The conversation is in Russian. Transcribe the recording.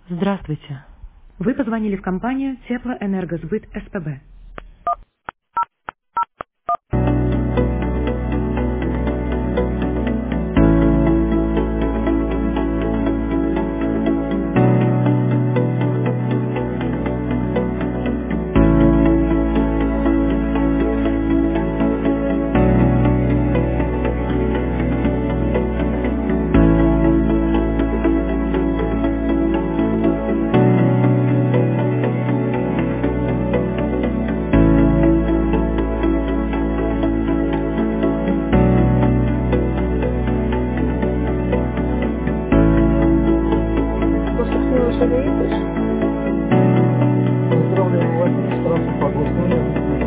Здравствуйте. Вы позвонили в компанию Теплоэнергосбыт СПБ. Просто к нему заедешь? Поздравляю, Владимир, Тарасов, Павловская.